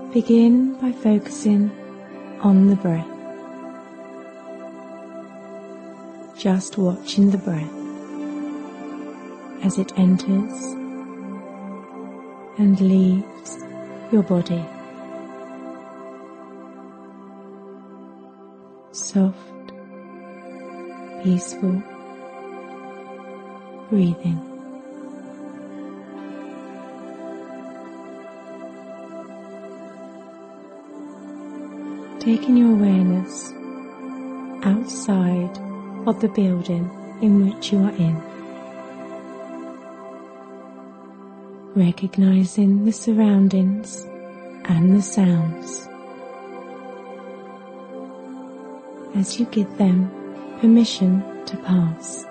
Begin by focusing on the breath, just watching the breath as it enters and leaves your body. Soft, peaceful breathing. Taking your awareness outside of the building in which you are in, recognizing the surroundings and the sounds as you give them permission to pass.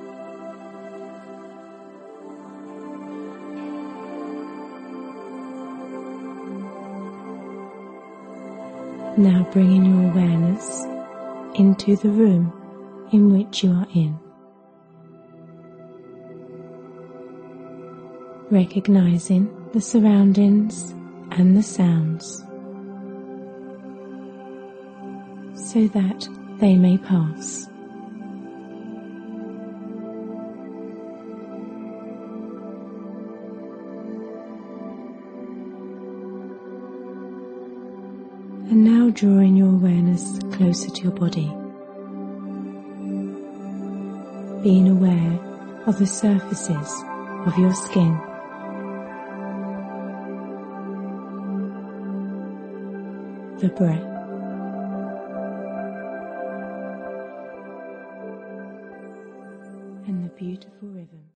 Now bringing your awareness into the room in which you are in, recognizing the surroundings and the sounds so that they may pass. And now drawing your awareness closer to your body, being aware of the surfaces of your skin, the breath,